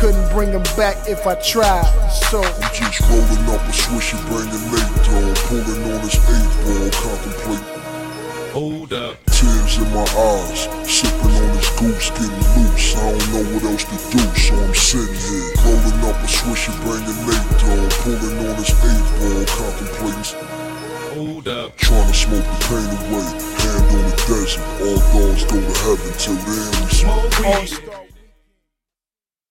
couldn't bring him back if I tried. So I'm just rolling up a swishy, bringing Nate dog, pulling on his 8-ball, contemplating. Hold up. Tears in my eyes, sipping on this goose, getting loose. I don't know what else to do, so I'm sitting here, rolling up a swishy, bringing Nate dog, pulling on his 8-ball, contemplating. Hold up. Trying to smoke the pain away, hand on the desert. All dogs go to heaven till then we smoke.